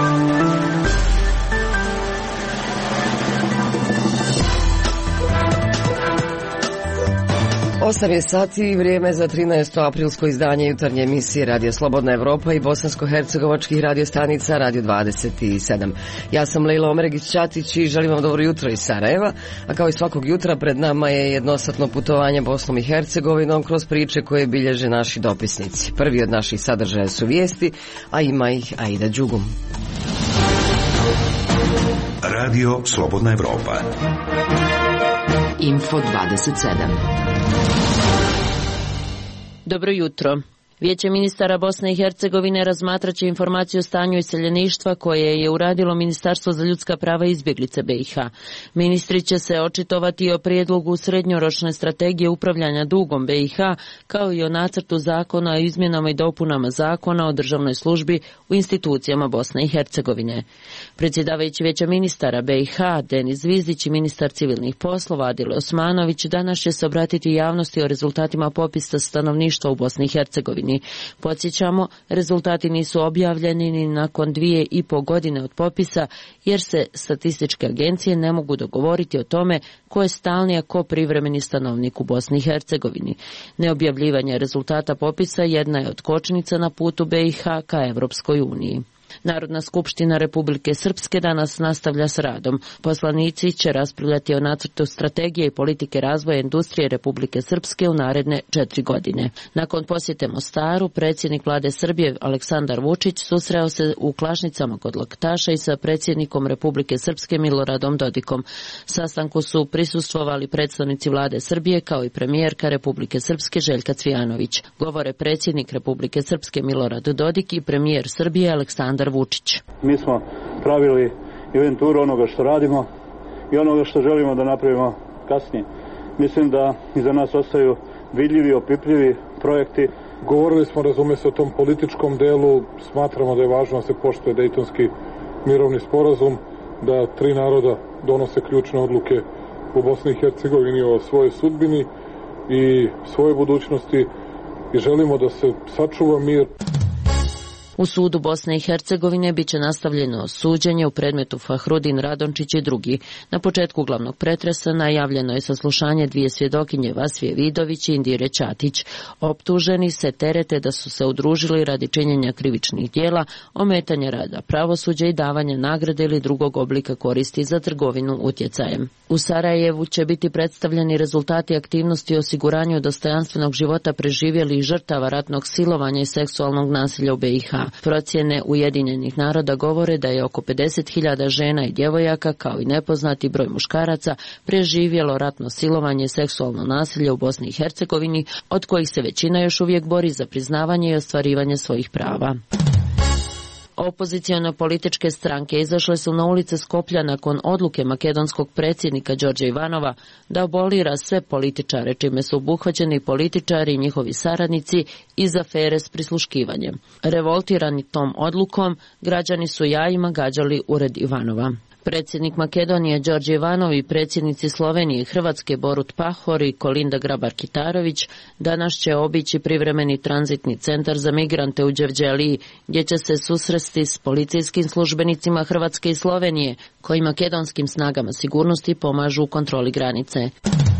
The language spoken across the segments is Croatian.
Osam je sati, vrijeme za 13. aprilsko izdanje jutarnje emisije Radio Slobodna Evropa i bosansko-hercegovačkih radiostanica Radio 27. Ja sam Lejla Omeregić-Ćatić i želim vam dobro jutro iz Sarajeva, a kao i svakog jutra pred nama je jednosatno putovanje Bosnom i Hercegovinom kroz priče koje bilježe naši dopisnici. Prvi od naših sadržaja su vijesti, a ima ih Aida Đugum. Radio Slobodna Evropa. Info 27. Dobro jutro. Vijeće ministara Bosne i Hercegovine razmatraće informaciju o stanju iseljeništva koje je uradilo Ministarstvo za ljudska prava i izbjeglice BiH. Ministri će se očitovati o prijedlogu srednjoročne strategije upravljanja dugom BiH, kao i o nacrtu zakona o izmjenama i dopunama zakona o državnoj službi u institucijama Bosne i Hercegovine. Predsjedavajući Vijeća ministara BiH, Denis Zvizdić i ministar civilnih poslova Adil Osmanović danas će se obratiti javnosti o rezultatima popisa stanovništva u Bosni i Hercegovini. Podsjećamo, rezultati nisu objavljeni ni nakon 2,5 godine od popisa, jer se statističke agencije ne mogu dogovoriti o tome ko je stalni, a ko privremeni stanovnik u Bosni i Hercegovini. Neobjavljivanje rezultata popisa jedna je od kočnica na putu BiH ka Evropskoj uniji. Narodna skupština Republike Srpske danas nastavlja s radom. Poslanici će raspravljati o nacrtu strategije i politike razvoja industrije Republike Srpske u naredne 4 godine. Nakon posjete Mostaru, predsjednik vlade Srbije Aleksandar Vučić susreo se u Klašnicama kod Laktaša i sa predsjednikom Republike Srpske Miloradom Dodikom. Sastanku su prisustvovali predstavnici vlade Srbije kao i premijerka Republike Srpske Željka Cvijanović. Govore predsjednik Republike Srpske Milorad Dodik i premijer Srbije Aleksandar Vučić. Mi smo pravili inventuru onoga što radimo i onoga što želimo da napravimo kasnije. Mislim da iza nas ostaju vidljivi, opipljivi projekti. Govorili smo, razume se, o tom političkom delu. Smatramo da je važno da se poštuje Dejtonski mirovni sporazum, da 3 naroda donose ključne odluke u Bosni i Hercegovini o svojoj sudbini i svojoj budućnosti i želimo da se sačuva mir. U sudu Bosne i Hercegovine bit će nastavljeno suđenje u predmetu Fahrudin Radončić i drugi. Na početku glavnog pretresa najavljeno je saslušanje 2 svjedokinje Vasvije Vidović i Indire Ćatić. Optuženi se terete da su se udružili radi činjenja krivičnih djela, ometanja rada pravosuđa i davanja nagrade ili drugog oblika koristi za trgovinu utjecajem. U Sarajevu će biti predstavljeni rezultati aktivnosti o osiguranju dostojanstvenog života preživjelih žrtava ratnog silovanja i seksualnog nasilja u BiH. Procjene Ujedinjenih naroda govore da je oko 50.000 žena i djevojaka, kao i nepoznati broj muškaraca, preživjelo ratno silovanje i seksualno nasilje u Bosni i Hercegovini, od kojih se većina još uvijek bori za priznavanje i ostvarivanje svojih prava. Opozicione političke stranke izašle su na ulice Skoplja nakon odluke makedonskog predsjednika Đorđa Ivanova da abolira sve političare, čime su obuhvaćeni političari i njihovi saradnici iz afere s prisluškivanjem. Revoltirani tom odlukom, građani su jajima gađali ured Ivanova. Predsjednik Makedonije Đorđe Ivanov i predsjednici Slovenije i Hrvatske Borut Pahor i Kolinda Grabar-Kitarović danas će obići privremeni tranzitni centar za migrante u Đevđeliji, gdje će se susresti s policijskim službenicima Hrvatske i Slovenije, koji makedonskim snagama sigurnosti pomažu u kontroli granice.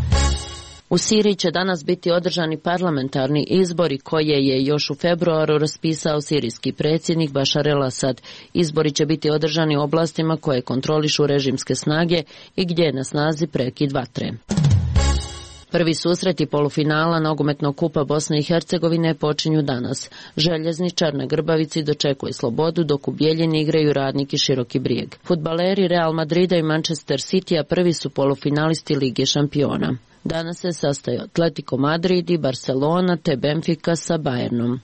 U Siriji će danas biti održani parlamentarni izbori koje je još u februaru raspisao sirijski predsjednik Bašar el-Asad. Izbori će biti održani u oblastima koje kontrolišu režimske snage i gdje je na snazi prekid vatre. Prvi susreti polufinala nogometnog kupa Bosne i Hercegovine počinju danas. Željezničar na Grbavici dočekuje Slobodu, dok u Bijeljini igraju Radnik i Široki Brijeg. Fudbaleri Real Madrida i Manchester Citya prvi su polufinalisti Lige šampiona. Danas se sastaju Atletico Madrid i Barcelona te Benfica sa Bayernom.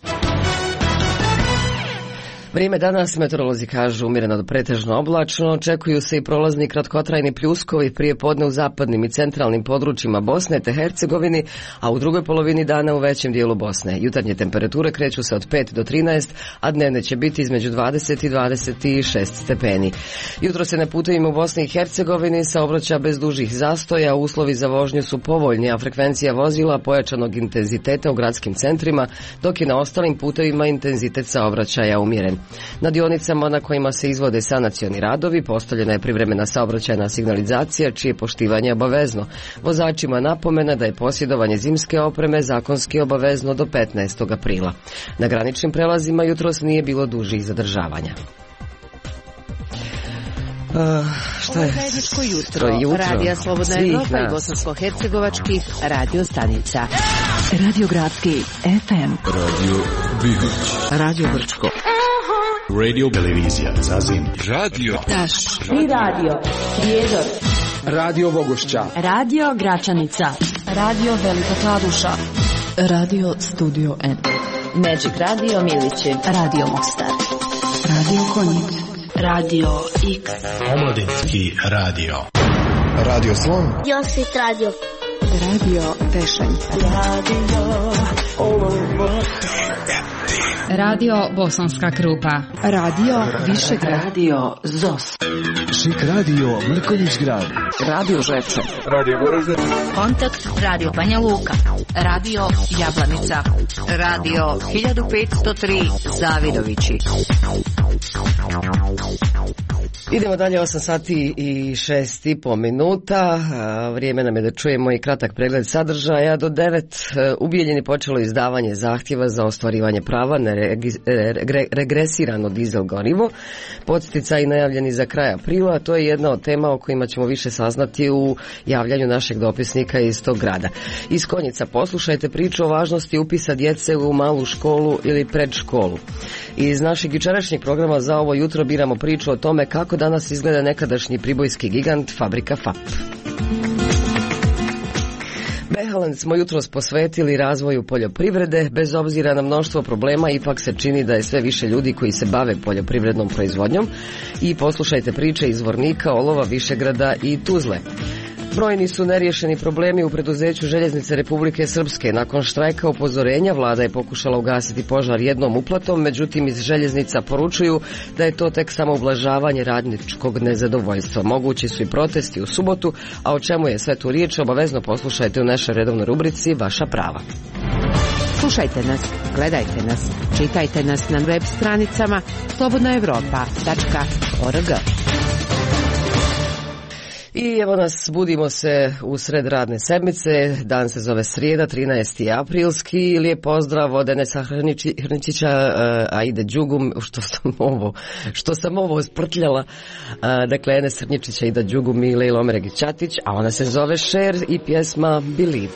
Vrijeme danas, meteorolozi kažu, umjereno do pretežno oblačno, očekuju se i prolazni kratkotrajni pljuskovi prije podne u zapadnim i centralnim područjima Bosne te Hercegovini, a u drugoj polovini dana u većem dijelu Bosne. Jutarnje temperature kreću se od 5 do 13, a dnevne će biti između 20 i 26 stepeni. Jutro se na putevima u Bosni i Hercegovini saobraća bez dužih zastoja, uslovi za vožnju su povoljni, a frekvencija vozila pojačanog intenziteta u gradskim centrima, dok je na ostalim putevima intenzitet saobraćaja umjeren. Na dionicama na kojima se izvode sanacioni radovi postavljena je privremena saobraćajna signalizacija čije je poštivanje obavezno. Vozačima napomena da je posjedovanje zimske opreme zakonski obavezno do 15. aprila. Na graničnim prelazima jutros nije bilo dužih zadržavanja. Šta je? Zajedničko jutro. Radija Slobodna Evropa i bosansko-hercegovačkih radio stanica. Radio Gradski FM. Radio Bihoć. Radio Brčko. Radio Televizija Zazim. Radio Taš. I radio Prijedor. Radio Bogošća. Radio Gračanica. Radio Velika Kladuša. Radio Studio N. Magic Radio Milići. Radio Mostar. Radio Konjic. Radio X. Omladinski radio. Radio Slon. Josit radio. Radio Tešanjca. Radio Bosanska Krupa. Radio Višegrad. Radio ZOS. Šik radio Mrkonjić Grad. Radio Žepče. Radio Goražde. Kontakt Radio Banja Luka. Radio Jablanica. Radio 1503 Zavidovići. Idemo dalje, 8 sati i 6,5 minuta. Vrijeme nam je da čujemo i kratak pregled sadržaja. Do 9 u Bijeljini počelo izdavanje zahtjeva za ostvarivanje prava na regresirano dizel gorivo. Podsticaj najavljeni za kraj aprila. To je jedna od tema o kojima ćemo više saznati u javljanju našeg dopisnika iz tog grada. Iz Konjica poslušajte priču o važnosti upisa djece u malu školu ili predškolu. Iz našeg jučerašnjeg programa za ovo jutro biramo priču o tome kako danas izgleda nekadašnji pribojski gigant fabrika FAP. Behalen smo jutros posvetili razvoju poljoprivrede. Bez obzira na mnoštvo problema, ipak se čini da je sve više ljudi koji se bave poljoprivrednom proizvodnjom. I poslušajte priče iz Zvornika, Olova, Višegrada i Tuzle. Brojni su neriješeni problemi u preduzeću Željeznice Republike Srpske. Nakon štrajka upozorenja vlada je pokušala ugasiti požar jednom uplatom, međutim iz željeznica poručuju da je to tek samo ublažavanje radničkog nezadovoljstva. Mogući su i protesti u subotu, a o čemu je sve tu riječ obavezno poslušajte u našoj redovnoj rubrici Vaša prava. Slušajte nas, gledajte nas, čitajte nas na web stranicama slobodnaevropa.org. I evo nas, budimo se u sred radne sedmice, dan se zove srijeda, 13. aprilski, lijep pozdrav od Enesa Hrničića, Aide Đugum, što sam ovo sprtljala, dakle Enes Hrničića, Aida Đugum i Lejla Omeregić-Ćatić, a ona se zove Cher i pjesma Believe.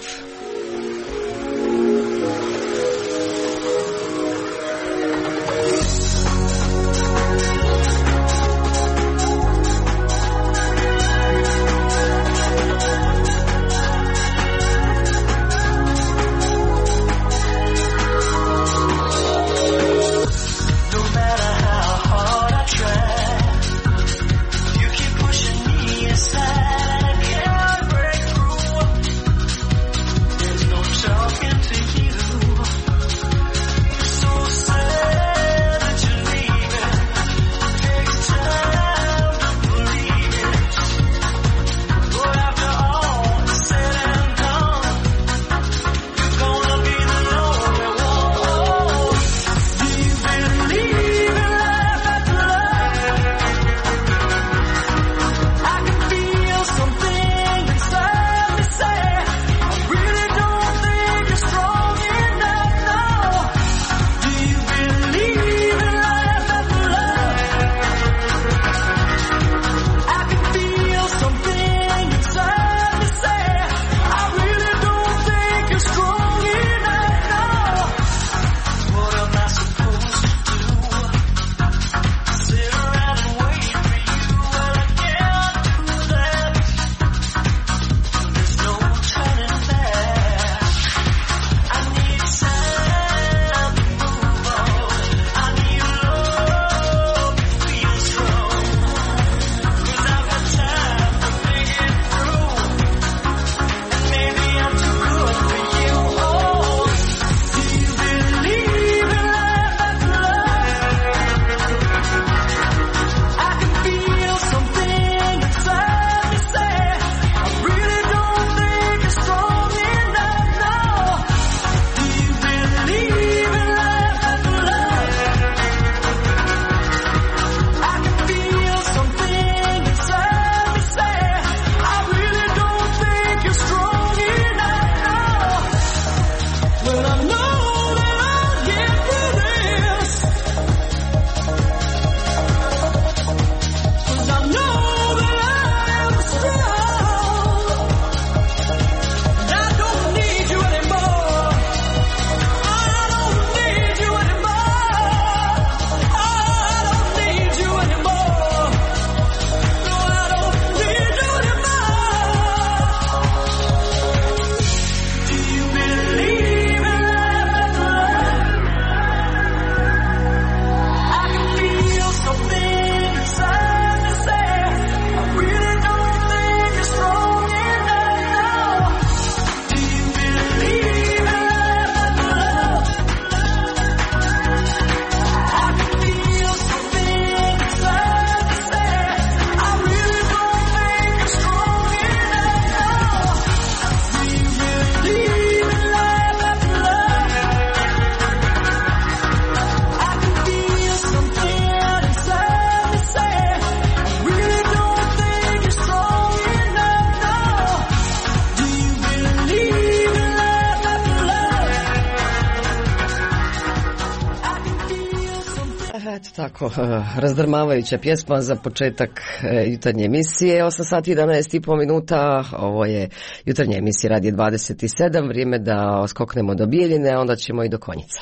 Eto tako, razdrmavajuća pjesma za početak jutarnje emisije, 8 sati i 11,5 minuta, ovo je jutarnja emisija Radio 27, vrijeme da skoknemo do Bijeljine, onda ćemo i do Konjica.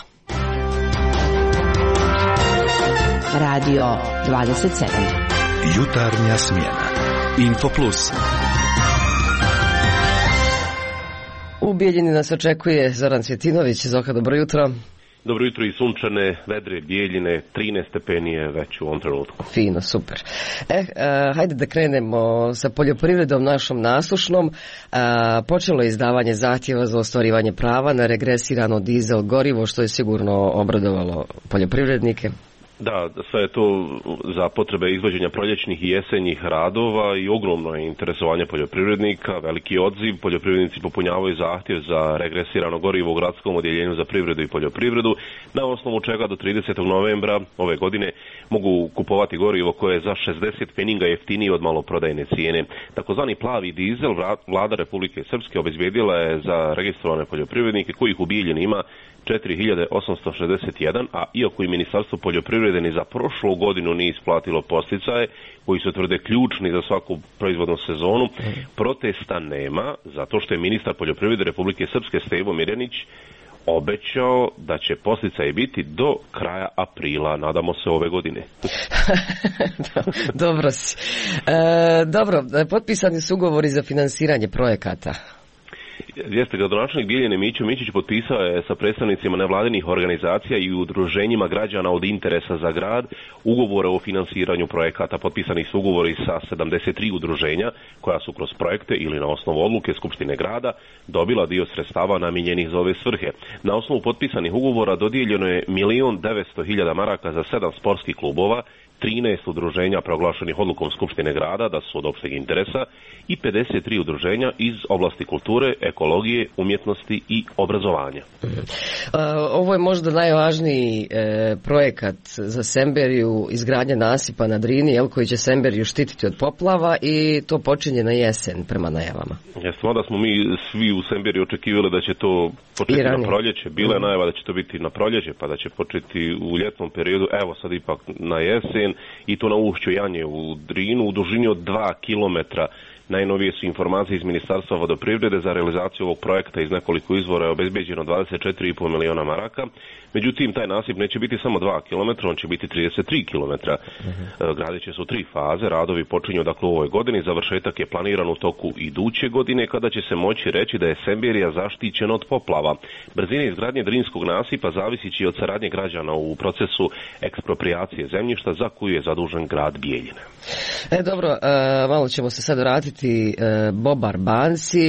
Radio 27. Jutarnja smjena. Info Plus. U Bijeljini nas očekuje Zoran Cvjetinović. Zoka, dobro jutro. Dobro jutro i sunčane, vedre Bijeljine, 13 stepeni je već u ovom trenutku. Fino, super. Hajde da krenemo sa poljoprivredom našom naslušnom. Počelo je izdavanje zahtjeva za ostvarivanje prava na regresirano dizel gorivo, što je sigurno obradovalo poljoprivrednike. Da, sve je to za potrebe izvođenja proljećnih i jesenjih radova i ogromno je interesovanje poljoprivrednika, veliki odziv. Poljoprivrednici popunjavaju zahtjev za regresirano gorivo u gradskom odjeljenju za privredu i poljoprivredu, na osnovu čega do 30. novembra ove godine mogu kupovati gorivo koje je za 60 pfeninga jeftinije od maloprodajne cijene. Takozvani plavi dizel vlada Republike Srpske obezbijedila je za registrovane poljoprivrednike kojih u Bijeljini ima 4861, a iako i Ministarstvo poljoprivrede ni za prošlu godinu nije isplatilo podsticaje koji se tvrde ključni za svaku proizvodnu sezonu, protesta nema, zato što je ministar poljoprivrede Republike Srpske Stevo Mirjanić obećao da će podsticaje biti do kraja aprila, nadamo se ove godine. Dobro si. Dobro, potpisani su ugovori za finansiranje projekata. Jeste, gradonačelnik Bijeljine Mićo Mićić potpisao je sa predstavnicima nevladinih organizacija i udruženjima građana od interesa za grad ugovore o finansiranju projekata. Potpisani su ugovori sa 73 udruženja koja su kroz projekte ili na osnovu odluke Skupštine grada dobila dio sredstava namijenjenih za ove svrhe. Na osnovu potpisanih ugovora dodijeljeno je 1.900.000 maraka za 7 sportskih klubova, 13 udruženja proglašenih odlukom Skupštine grada da su od opšteg interesa i 53 udruženja iz oblasti kulture, ekologije, umjetnosti i obrazovanja. Ovo je možda najvažniji projekat za Semberiju, izgradnja nasipa na Drini, koji će Semberiju štititi od poplava, i to počinje na jesen prema najavama. Jesmo da smo mi svi u Semberiji očekivali da će to početi na proljeće. Bila je najava da će to biti na proljeće, pa da će početi u ljetnom periodu, evo sad ipak na jesen, i to na ušću Janje u Drinu u dužini od 2 kilometra. Najnovije su informacije iz Ministarstva vodoprivrede za realizaciju ovog projekta iz nekoliko izvora je obezbeđeno 24,5 miliona maraka. Međutim, taj nasip neće biti samo 2 km, on će biti 33 km. Gradit će se u 3 faze, radovi počinju dakle u ovoj godini, završetak je planiran u toku iduće godine kada će se moći reći da je Semberija zaštićena od poplava. Brzina izgradnje Drinskog nasipa zavisit će od saradnje građana u procesu eksproprijacije zemljišta za koju je zadužen grad Bijeljina. Dobro, malo ćemo se sad vratiti Bobar banci,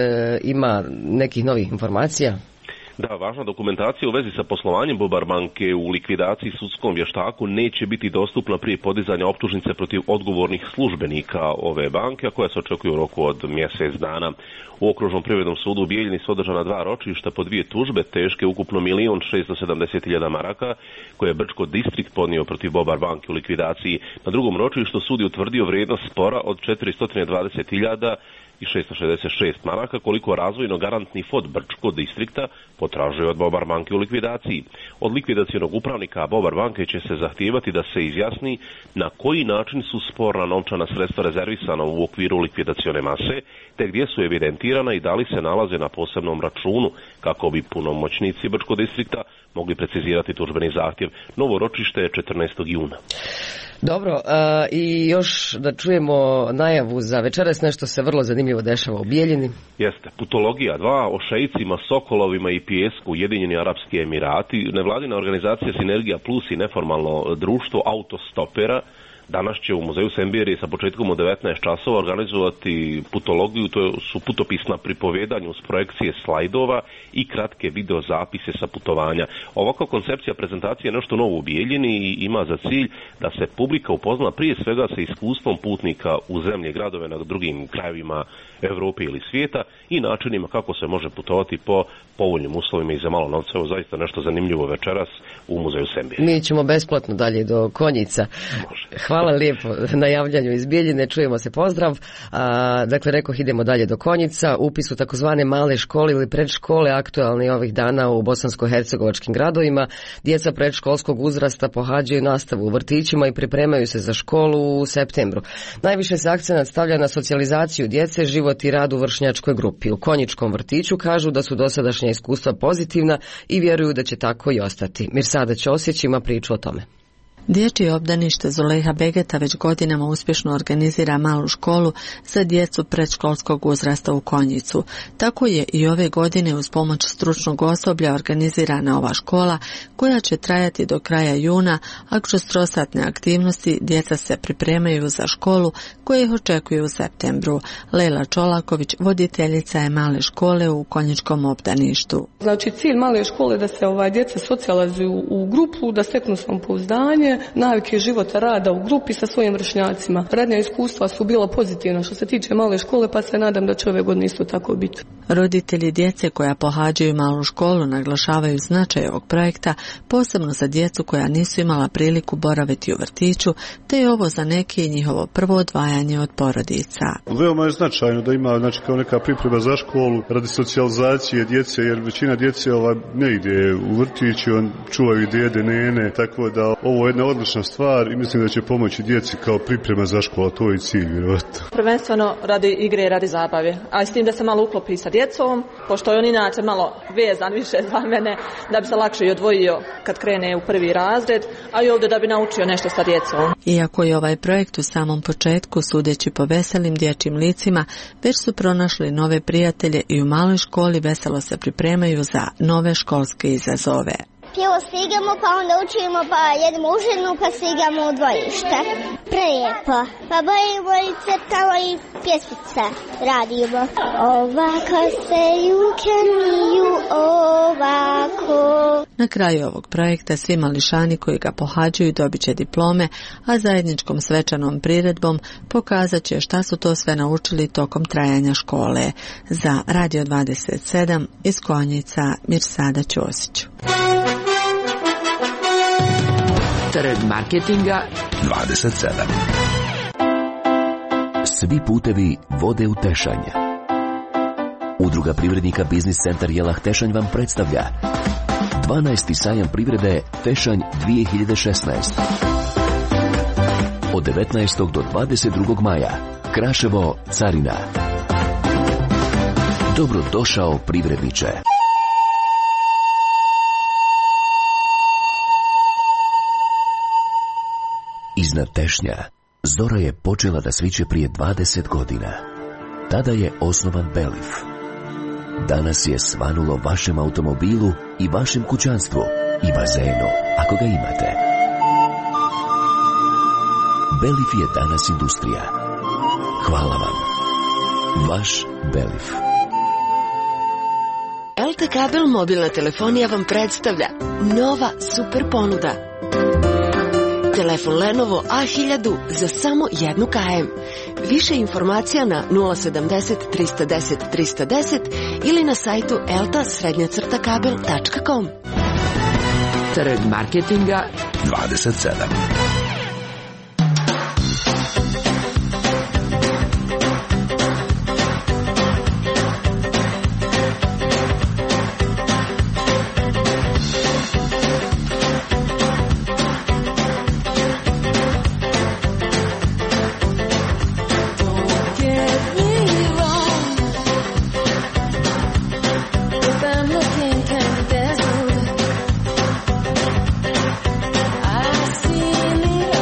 ima nekih novih informacija? Da, važna dokumentacija u vezi sa poslovanjem Bobar banke u likvidaciji sudskom vještaku neće biti dostupna prije podizanja optužnice protiv odgovornih službenika ove banke, a koja se očekuje u roku od mjesec dana. U Okružnom privrednom sudu u Bijeljini su održana 2 ročišta po 2 tužbe teške ukupno 1.670.000 maraka koje je Brčko distrikt podnio protiv Bobar banke u likvidaciji. Na drugom ročištu sud je utvrdio vrijednost spora od 420.000 i 666 maraka koliko razvojno-garantni fond Brčko distrikta potražuje od Bobar banke u likvidaciji. Od likvidacionog upravnika Bobar banke će se zahtijevati da se izjasni na koji način su sporna novčana sredstva rezervisana u okviru likvidacione mase, te gdje su evidentirana i da li se nalaze na posebnom računu, kako bi punomoćnici Brčko distrikta mogli precizirati tužbeni zahtjev. Novo ročište je 14. juna. Dobro, i još da čujemo najavu za večeras, nešto se vrlo zanimljivo dešava u Bijeljini. Jeste, putologija 2 o šeicima, sokolovima i pijesku, Ujedinjeni Arapski Emirati, nevladina organizacija Sinergija Plus i neformalno društvo autostopera danas će u muzeju Semberije sa početkom od 19 časova organizovati putologiju, to su putopisna pripovedanja uz projekcije slajdova i kratke video zapise sa putovanja. Ovakva koncepcija prezentacije je nešto novo u Bijeljini i ima za cilj da se publika upozna prije svega sa iskustvom putnika u zemlje, gradove na drugim krajevima Europe ili svijeta i načinima kako se može putovati po povoljnim uslovima i za malo novca. Ovo zaista nešto zanimljivo večeras u muzeju Semberije. Mi ćemo besplatno dalje do Konjica. Može. Hvala lijepo na javljanju iz Bijeljine, čujemo se, pozdrav. Dakle, rekoh, idemo dalje do Konjica. Upis u takozvane male škole ili predškole aktualni ovih dana u bosansko-hercegovačkim gradovima. Djeca predškolskog uzrasta pohađaju nastavu u vrtićima i pripremaju se za školu u septembru. Najviše se akcenat stavlja na socijalizaciju djece, život i rad u vršnjačkoj grupi. U Konjičkom vrtiću kažu da su dosadašnja iskustva pozitivna i vjeruju da će tako i ostati. Mirsada Ćosić ima priču o tome. Dječje obdanište Zulejha Begeta već godinama uspješno organizira malu školu za djecu predškolskog uzrasta u Konjicu. Tako je i ove godine uz pomoć stručnog osoblja organizirana ova škola koja će trajati do kraja juna, a kroz trosatne aktivnosti djeca se pripremaju za školu koje ih očekuju u septembru. Lejla Čolaković, voditeljica je male škole u Konjičkom obdaništu. Znači, cilj male škole da se djeca socijalizuju u grupu, da steknu samopouzdanje, navike života, rada u grupi sa svojim vršnjacima. Radnja iskustva su bila pozitivna što se tiče male škole, pa se nadam da će ove godine isto tako biti. Roditelji djece koja pohađaju malu školu naglašavaju značaj ovog projekta, posebno za djecu koja nisu imala priliku boraviti u vrtiću, te je ovo za neke njihovo prvo odvajanje od porodica. Veoma je značajno da ima kao neka priprema za školu radi socijalizacije djece, jer većina djece ne ide u vrtić, on čuvaju djede, nene, tako da ovo je jedna odlična stvar i mislim da će pomoći djeci kao priprema za školu, to je cilj, vjerovatno. Prvenstveno radi igre i radi zabave, a s tim da se malo uklopi sa djecom, pošto je on inače malo vezan više za mene, da bi se lakše i odvojio kad krene u prvi razred, a i ovdje da bi naučio nešto sa djecom. Iako je ovaj projekt u samom početku, sudeći po veselim dječjim licima, već su pronašli nove prijatelje i u maloj školi veselo se pripremaju za nove školske izazove. Prvo stigamo, pa onda učimo, pa jedemo užinu, pa stigamo u dvojište. Prelijepo. Pa bojimo i crtamo i pjesmice radimo. Ovako se juke miju, ovako. Na kraju ovog projekta svi mališani koji ga pohađaju dobit će diplome, a zajedničkom svečanom priredbom pokazat će šta su to sve naučili tokom trajanja škole. Za Radio 27 iz Konjica, Mirsada Ćosić. Trg marketinga 27. Svi putevi vode u Tešanj. Udruga privrednika Biznis centar Jelah Tešanj vam predstavlja 12. sajam privrede Tešanj 2016. Od 19. do 22. maja. Kraševo, Carina. Dobrodošao privredniče. Iznad Tešnja zora je počela da sviće prije 20 godina. Tada je osnovan Belif. Danas je svanulo vašem automobilu i vašem kućanstvu i bazenu, ako ga imate. Belif je danas industrija. Hvala vam. Vaš Belif. LT Kabel mobilna telefonija vam predstavlja nova super ponuda. Telefon Lenovo A1000 za samo 1 km. Više informacija na 070 310 310 ili na sajtu elta_kabel.com. Trg marketinga 27. I see me.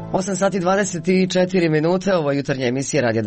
8 sati 24 minute, ovo je jutarnja emisija Radija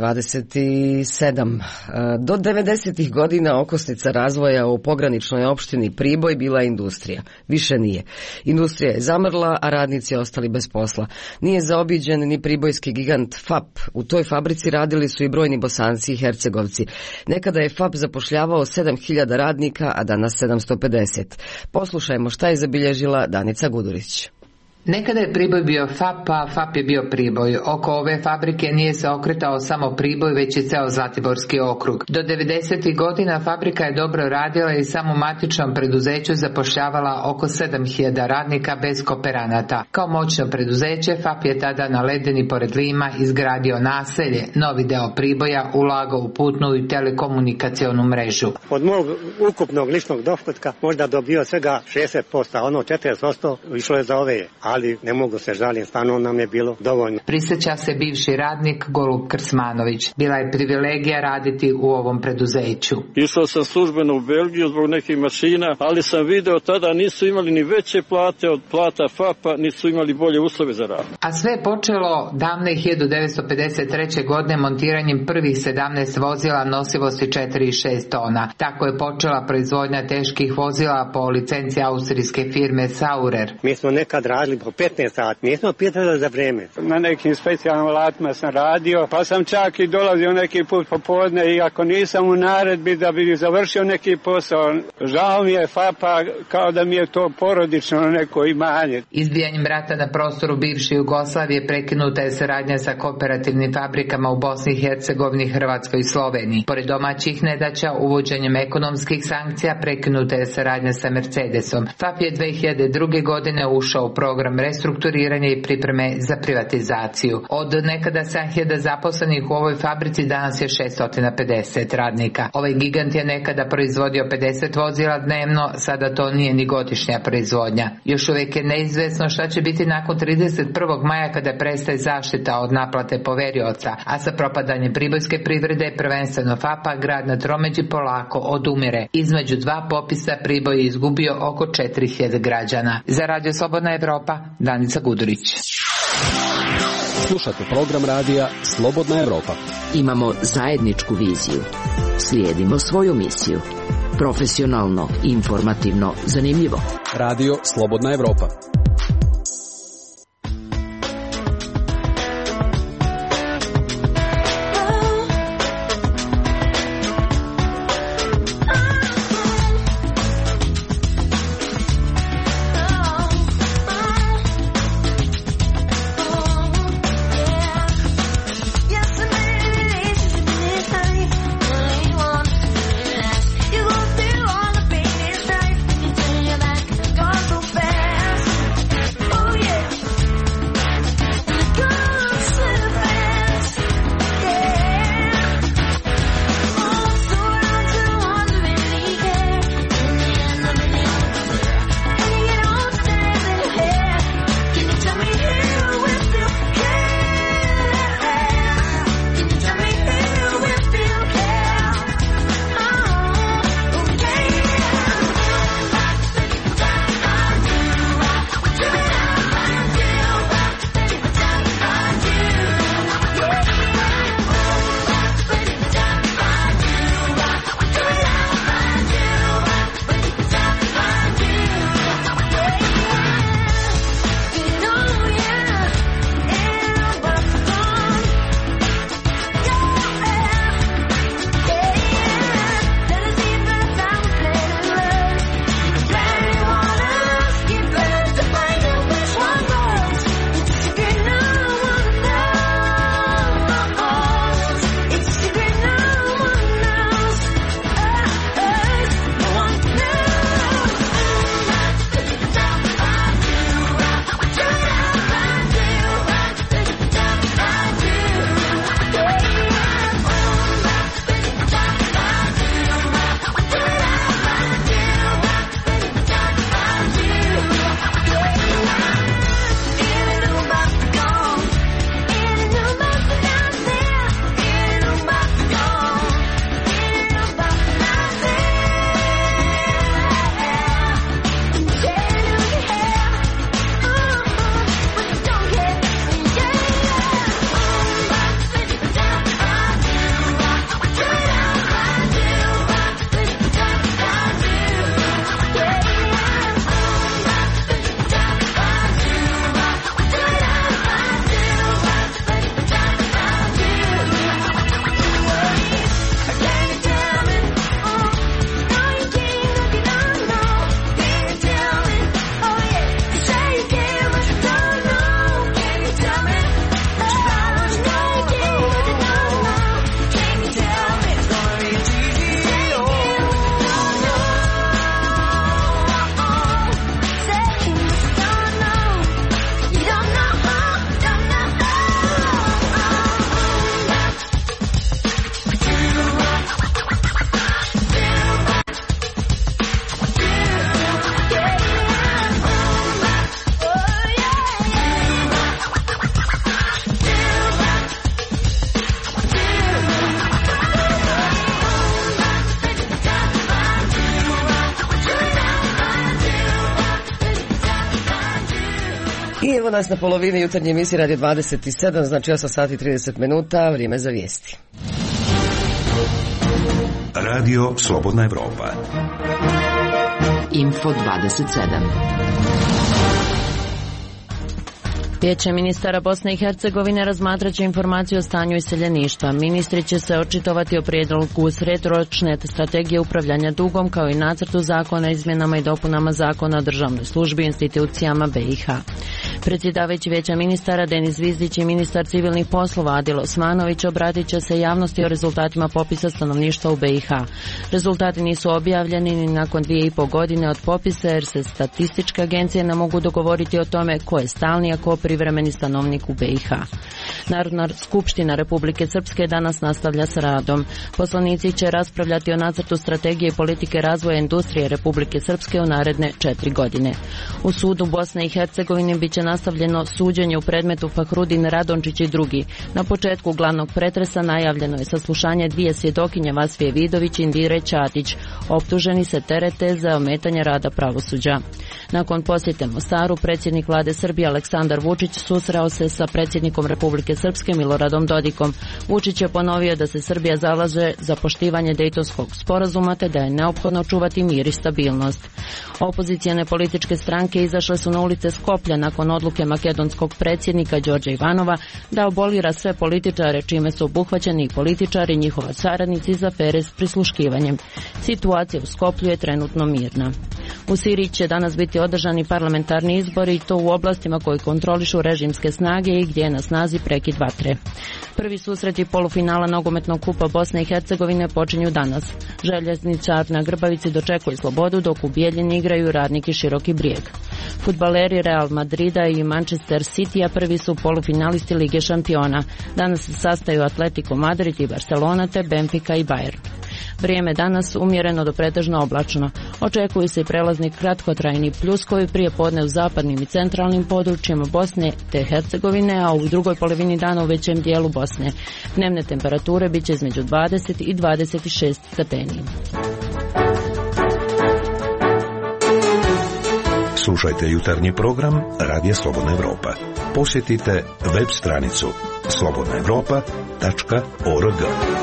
27. Do 90. godina okosnica razvoja u pograničnoj opštini Priboj bila industrija. Više nije. Industrija je zamrla, a radnici ostali bez posla. Nije zaobiđen ni pribojski gigant FAP. U toj fabrici radili su i brojni Bosanci i Hercegovci. Nekada je FAP zapošljavao 7000 radnika, a danas 750. Poslušajmo šta je zabilježila Danica Gudurić. Nekada je Priboj bio FAP, a FAP je bio Priboj. Oko ove fabrike nije se okretao samo Priboj, već i ceo Zlatiborski okrug. Do 90. godina fabrika je dobro radila i samo matičnom preduzeću zapošljavala oko 7000 radnika bez kooperanata. Kao moćno preduzeće, FAP je tada na Ledeni pored Lima izgradio naselje, novi deo Priboja, ulagao u putnu i telekomunikacionu mrežu. Od mog ukupnog ličnog dohotka možda dobio svega 60%, a ono 40% išlo je za ove. Ali ne mogu se žalim, stvarno nam je bilo dovoljno. Prisjeća se bivši radnik Golub Krsmanović. Bila je privilegija raditi u ovom preduzeću. Išao sam službeno u Belgiju zbog nekih mašina, ali sam video tada nisu imali ni veće plate od plata FAP-a, nisu imali bolje uslove za rad. A sve je počelo davne 1953. godine montiranjem prvih 17 vozila nosivosti 4 i 6 tona. Tako je počela proizvodnja teških vozila po licenciji austrijske firme Saurer. Mi smo nekad radili po 15 sati, nismo pitali za vreme. Na nekim specijalnim alatima sam radio, pa sam čak i dolazio neki put popodne i ako nisam u naredbi da bi završio neki posao, žao mi je FAP-a kao da mi je to porodično neko imanje. Izbijanjem rata na prostoru bivše Jugoslavije prekinuta je saradnja sa kooperativnim fabrikama u Bosni i Hercegovini, Hrvatskoj i Sloveniji. Pored domaćih nedaća, uvođenjem ekonomskih sankcija prekinuta je saradnja sa Mercedesom. FAP je 2002. godine ušao u program restrukturiranja i pripreme za privatizaciju. Od nekada 7000 zaposlenih u ovoj fabrici danas je 650 radnika. Ovaj gigant je nekada proizvodio 50 vozila dnevno, sada to nije ni godišnja proizvodnja. Još uvijek je neizvesno šta će biti nakon 31. maja kada prestaje zaštita od naplate poverioca, a sa propadanjem pribojske privrede, prvenstveno FAP-a, grad na tromeđi polako odumire. Između dva popisa Priboj je izgubio oko 4000 građana. Za Radio Slobodna Evropa, Danica Gudurić. Slušate program radija Slobodna Evropa. Imamo zajedničku viziju. Slijedimo svoju misiju. Profesionalno, informativno, zanimljivo. Radio Slobodna Evropa. You go through all the pain in life, you turn your back, gone so fast. Evo nas na polovini jutarnje emisije Radio 27, znači 8 sati 30 minuta, vrijeme za vijesti. Radio Slobodna Evropa. Info 27. Vijeće ministara Bosne i Hercegovine razmatraće informaciju o stanju iseljeništva. Ministri će se očitovati o prijedlogu srednjoročne strategije upravljanja dugom kao i nacrtu zakona o izmjenama i dopunama zakona o državnoj službi i institucijama BiH. Predsjedavajući Vijeća ministara Denis Zvizdić i ministar civilnih poslova Adil Osmanović obratit će se javnosti o rezultatima popisa stanovništva u BiH. Rezultati nisu objavljeni ni nakon 2,5 godine od popisa jer se statističke agencije ne mogu dogovoriti o tome ko je stalni, a ko privremeni stanovnik u BiH. Narodna skupština Republike Srpske danas nastavlja s radom. Poslanici će raspravljati o nacrtu strategije i politike razvoja industrije Republike Srpske u naredne 4 godine. U sudu Bosne i Hercegovine bit će nastavljeno suđenje u predmetu Fahrudin Radončić i drugi. Na početku glavnog pretresa najavljeno je saslušanje 2 svjedokinje Vasfije Vidović i Indire Ćatić. Optuženi se terete za ometanje rada pravosuđa. Nakon posjete Mostaru, predsjednik vlade Srbije Aleksandar Vučić susreo se sa predsjednikom Republike Srpske Miloradom Dodikom. Vučić je ponovio da se Srbija zalaže za poštivanje Dejtonskog sporazuma te da je neophodno čuvati mir i stabilnost. Opozicijane političke stranke izašle su na ulice Skoplja nakon odluke makedonskog predsjednika Đorđa Ivanova da abolira sve političare čime su obuhvaćeni i političari i njihova saradnici za afere s prisluškivanjem. Situacija u Skoplju je trenutno mirna. U Siriji će danas biti održani parlamentarni izbori i to u oblastima koji kontrolišu režimske snage i gdje je na snazi prekid vatre. Prvi susreti polufinala nogometnog kupa Bosne i Hercegovine počinju danas. Željezničar na Grbavici dočekuje Slobodu dok u Bijeljini igraju Radnik i Široki Brijeg. Fudbaleri Real Madrida i Manchester City-a prvi su polufinalisti Lige šampiona. Danas se sastaju Atletico Madrid i Barcelona te Benfica i Bayern. Vrijeme danas umjereno do pretežno oblačno. Očekuju se i prelazni kratkotrajni pljuskovi prije podne u zapadnim i centralnim područjima Bosne te Hercegovine, a u drugoj polovini dana u većem dijelu Bosne. Dnevne temperature bit će između 20 i 26 stepeni. Slušajte jutarnji program Radija Slobodna Evropa. Posjetite web stranicu slobodnaevropa.org.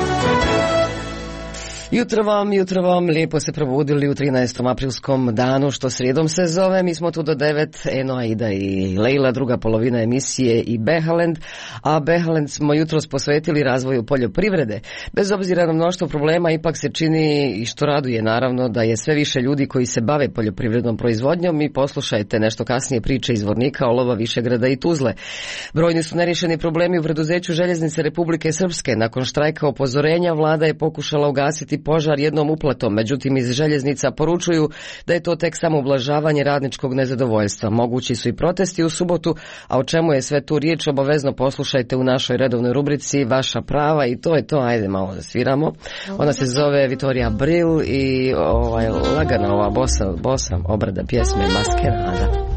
Jutro vam, lijepo se probudili u 13. aprilskom danu, što srijedom se zove. Mi smo tu do 9, Eno, Aida i Lejla, druga polovina emisije i Behalend, a Behalend smo jutros posvetili razvoju poljoprivrede. Bez obzira na mnoštvo problema, ipak se čini, i što raduje naravno, da je sve više ljudi koji se bave poljoprivrednom proizvodnjom. I poslušajte nešto kasnije priče iz Vornika, Olova, Višegrada i Tuzle. Brojni su nerješeni problemi u preduzeću Željeznice Republike Srpske. Nakon štrajka upozorenja, vlada je pokušala ugasiti požar jednom uplatom, međutim iz željeznica poručuju da je to tek samo ublažavanje radničkog nezadovoljstva. Mogući su i protesti u subotu, a o čemu je sve tu riječ obavezno poslušajte u našoj redovnoj rubrici Vaša prava i to je to, ajde malo zasviramo. Ona se zove Vitorija Bril i lagana ova bosa obrada pjesme Maskerada.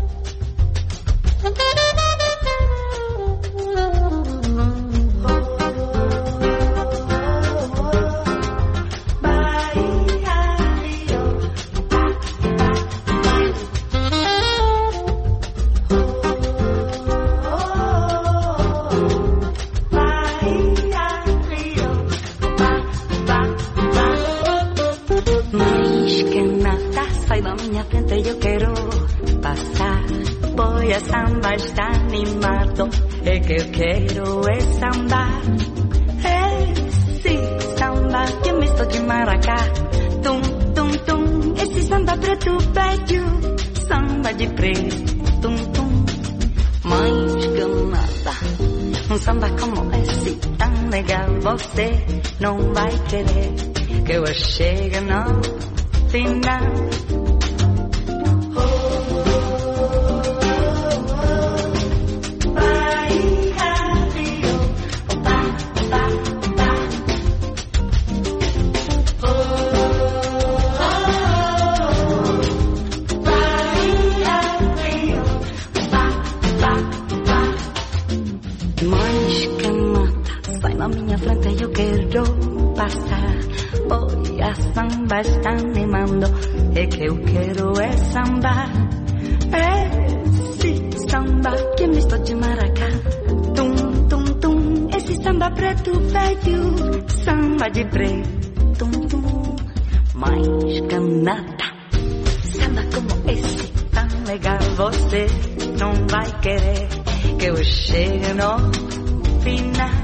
Yo quiero pasar, voy a samba, está animado, el que yo quiero es samba, sí, samba, que me toque maracá, tum, tum, tum, esse samba preto velho, samba de preto, tum, tum, mais que nada, samba como esse tão legal, você não vai querer, que eu chegue no final. Samba está animando, é que eu quero é samba, esse samba samba que é misto de maracá. Tum, tum, tum, esse samba preto velho, samba de preto, tum, tum, mais canata. Samba como esse, tão legal, você não vai querer que eu chegue no final.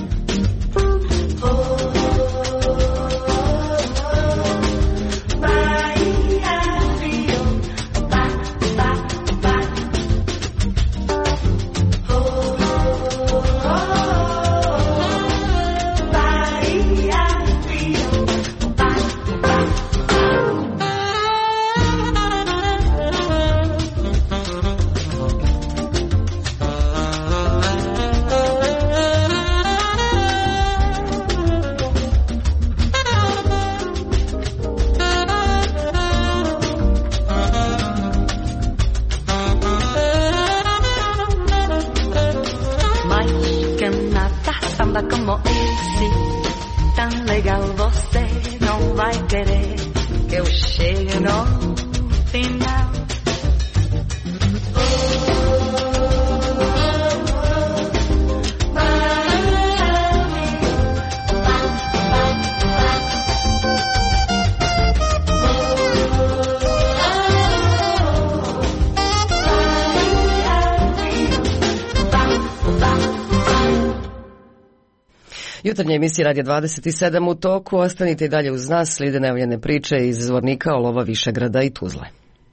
Jutarnja emisija Radija 27 u toku. Ostanite i dalje uz nas, slijede najavljene priče iz Zvornika, Olova, Višegrada i Tuzle.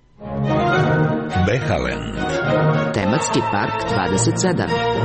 Behalen. Tematski park 27.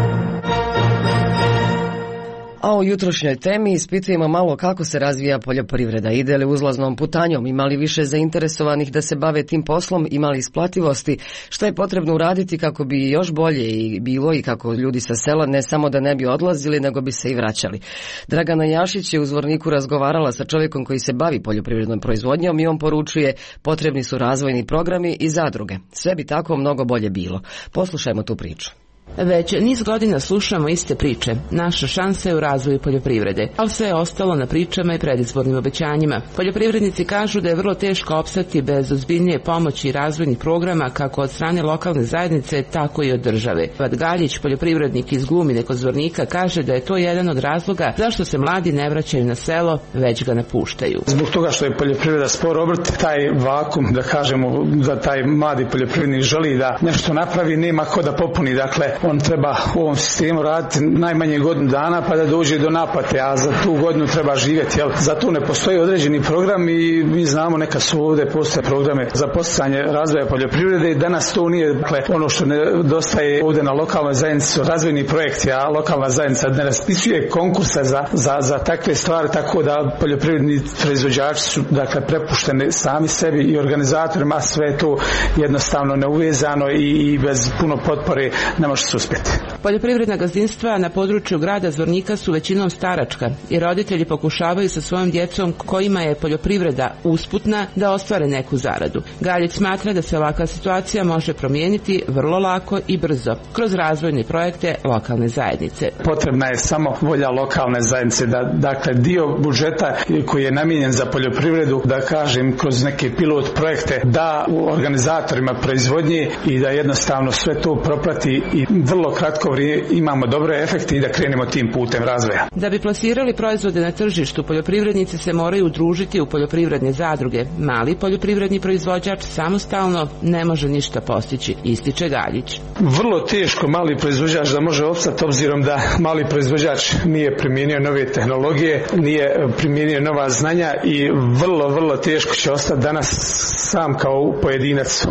A u jutrošnjoj temi ispitujemo malo kako se razvija poljoprivreda, ide li uzlaznom putanjom, ima li više zainteresovanih da se bave tim poslom, ima li isplativosti, što je potrebno uraditi kako bi još bolje i bilo i kako ljudi sa sela ne samo da ne bi odlazili, nego bi se i vraćali. Dragana Jašić je u Zvorniku razgovarala sa čovjekom koji se bavi poljoprivrednom proizvodnjom i on poručuje potrebni su razvojni programi i zadruge. Sve bi tako mnogo bolje bilo. Poslušajmo tu priču. Već niz godina slušamo iste priče. Naša šansa je u razvoju poljoprivrede, ali sve je ostalo na pričama i predizbornim obećanjima. Poljoprivrednici kažu da je vrlo teško opstati bez ozbiljnije pomoći i razvojnih programa kako od strane lokalne zajednice, tako i od države. Vat Galjić, poljoprivrednik iz Glumine kod Zvornika, kaže da je to jedan od razloga zašto se mladi ne vraćaju na selo, već ga napuštaju. Zbog toga što je poljoprivreda spor obrt, taj vakum, da kažemo, da taj mladi poljoprivrednik želi da nešto napravi, nema ko da popuni. Dakle, on treba u ovom sistemu raditi najmanje godinu dana pa da dođe do naplate, a za tu godinu treba živjeti. Za to ne postoji određeni program i mi znamo neka su ovdje postoje programe za poticanje razvoja poljoprivrede i danas to nije. Dakle, ono što nedostaje ovdje na lokalnoj zajednici su razvojni projekti, a lokalna zajednica ne raspisuje konkurse za takve stvari, tako da poljoprivredni proizvođači su dakle prepušteni sami sebi i organizatorima, sve to jednostavno neuvezano i bez puno potpore ne može se uspjeti. Poljoprivredna gazdinstva na području grada Zvornika su većinom staračka i roditelji pokušavaju sa svojom djecom kojima je poljoprivreda usputna da ostvare neku zaradu. Galjić smatra da se ovakva situacija može promijeniti vrlo lako i brzo kroz razvojne projekte lokalne zajednice. Potrebna je samo volja lokalne zajednice da dakle dio budžeta koji je namijenjen za poljoprivredu, da kažem kroz neke pilot projekte, da u organizatorima proizvodnje i da jednostavno sve to proprati i vrlo kratko vrijeme imamo dobre efekte i da krenemo tim putem razvoja. Da bi plasirali proizvode na tržištu, poljoprivrednici se moraju udružiti u poljoprivredne zadruge. Mali poljoprivredni proizvođač samostalno ne može ništa postići, ističe Galjić. Vrlo teško mali proizvođač da može opstati obzirom da mali proizvođač nije primijenio nove tehnologije, nije primijenio nova znanja i vrlo teško će ostati danas sam kao pojedinac.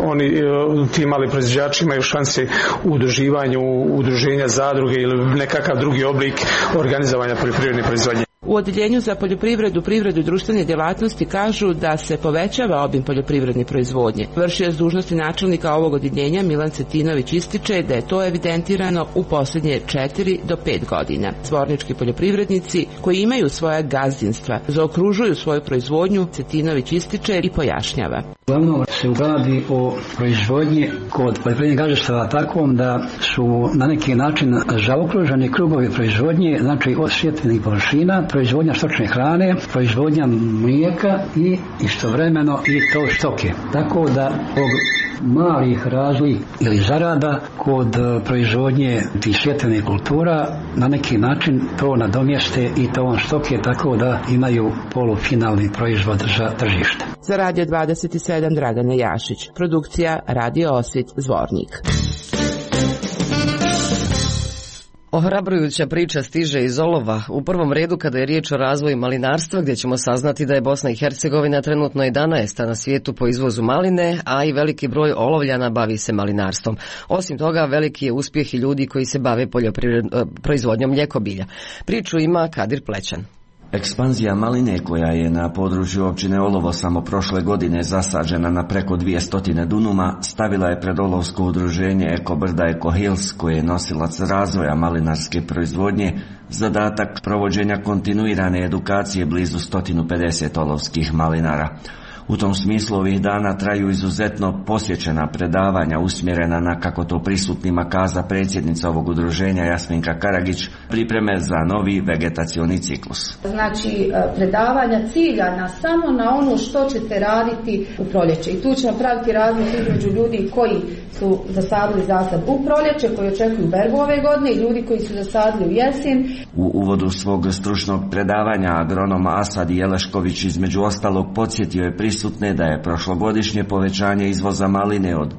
Ti mali proizvođači imaju šanse u udruživanju, udruženja zadruge ili nekakav drugi oblik organizovanja poljoprivredne proizvodnje. U Odjeljenju za poljoprivredu, privredu i društvene djelatnosti kažu da se povećava obim poljoprivredne proizvodnje. Vršioc dužnosti načelnika ovog odjeljenja Milan Cetinović ističe da je to evidentirano u posljednje 4 do 5 godina. Zvornički poljoprivrednici koji imaju svoja gazdinstva zaokružuju svoju proizvodnju, Cetinović ističe i pojašnjava. Uglavnom se radi o proizvodnji kod poljoprivrednih gazdinstava takvom da su na neki način zaokruženi krugovi proizvodnje, znači od svjetlenih površina, proizvodnja stočne hrane, proizvodnja mlijeka i istovremeno i to stoke. Tako da malih razlika ili zarada kod proizvodnje tih svjetljenih kultura na neki način to nadomjeste i to stoke tako da imaju polufinalni proizvod za tržište. Za Radio 27 Dragana Jašić, produkcija Radio Osvit Zvornik. Ohrabrujuća priča stiže iz Olova, u prvom redu kada je riječ o razvoju malinarstva, gdje ćemo saznati da je Bosna i Hercegovina trenutno 11. na svijetu po izvozu maline, a i veliki broj Olovljana bavi se malinarstvom. Osim toga, veliki je uspjeh i ljudi koji se bave proizvodnjom mljekobilja. Priču ima Kadir Plećan. Ekspanzija maline, koja je na području općine Olovo samo prošle godine zasađena na preko 200 dunuma, stavila je pred olovsko udruženje Eko Brda Eko Hills, koje je nosilac razvoja malinarske proizvodnje, zadatak provođenja kontinuirane edukacije blizu 150 olovskih malinara. U tom smislu ovih dana traju izuzetno posjećena predavanja usmjerena na, kako to prisutnima kaza predsjednica ovog udruženja Jasminka Karagić, pripreme za novi vegetacioni ciklus. Znači predavanja ciljana samo na ono što ćete raditi u proljeće. I tu ćemo praviti razliku između ljudi koji su zasadili zasad u proljeće, koji očekuju berbu ove godine, i ljudi koji su zasadili u jesen. U uvodu svog stručnog predavanja agronom Asad Jelešković između ostalog podsjetio je prisutne da je prošlogodišnje povećanje izvoza maline od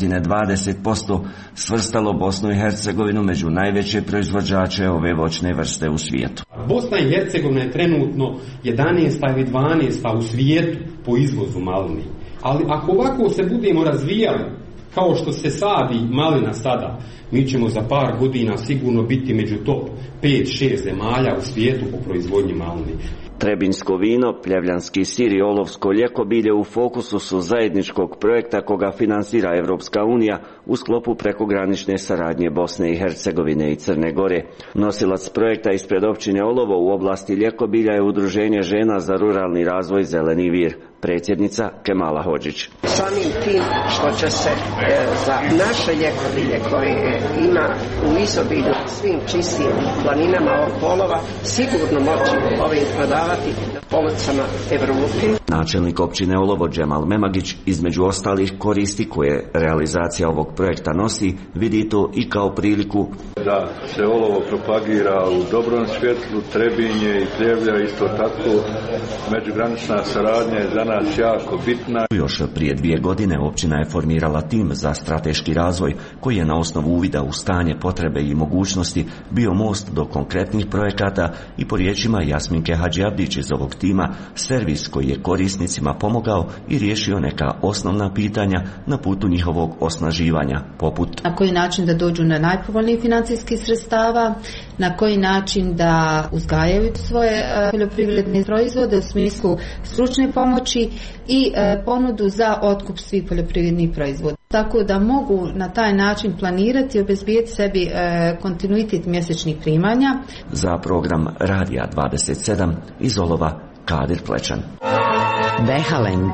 320% svrstalo Bosnu i Hercegovinu među najveće proizvođače ove voćne vrste u svijetu. Bosna i Hercegovina je trenutno 11. ili 12. u svijetu po izvozu maline. Ali ako ovako se budemo razvijali kao što se sadi malina sada, mi ćemo za par godina sigurno biti među top 5-6 zemalja u svijetu po proizvodnji maline. Trebinjsko vino, pljevljanski sir i olovsko ljekobilje u fokusu su zajedničkog projekta koga finansira Evropska unija u sklopu prekogranične saradnje Bosne i Hercegovine i Crne Gore. Nosilac projekta ispred općine Olovo u oblasti ljekobilja je Udruženje žena za ruralni razvoj Zeleni vir, predsjednica Kemala Hodžić. Samim tim što će se za naše ljekobilje koje ima u izobilju svim čistim planinama ovog Olova sigurno moći ovim prodavati na policama Evrope. Načelnik općine Olovo Džemal Memagić između ostalih koristi koje realizacija ovog projekta nosi vidi to i kao priliku da se Olovo propagira u dobrom svjetlu, Trebinje i Pljevlja isto tako. Međugranična saradnja je za nas jako bitna. Još prije 2 godine općina je formirala tim za strateški razvoj koji je na osnovu uvida u stanje, potrebe i mogućnosti bio most do konkretnih projekata i po riječima Jasminke Hadžiabdić iz ovog tima servis koji je korisnicima pomogao i riješio neka osnovna pitanja na putu njihovog osnaživanja, poput na koji način da dođu na najpovoljniji financijski sredstava, na koji način da uzgajaju svoje poljoprivredne proizvode u smislu stručne pomoći i ponudu za otkup svih poljoprivrednih proizvoda. Tako da mogu na taj način planirati i obezbijeti sebi kontinuitet mjesečnih primanja. Za program Radija 27 iz Olova Kadir Plećan. Behalend.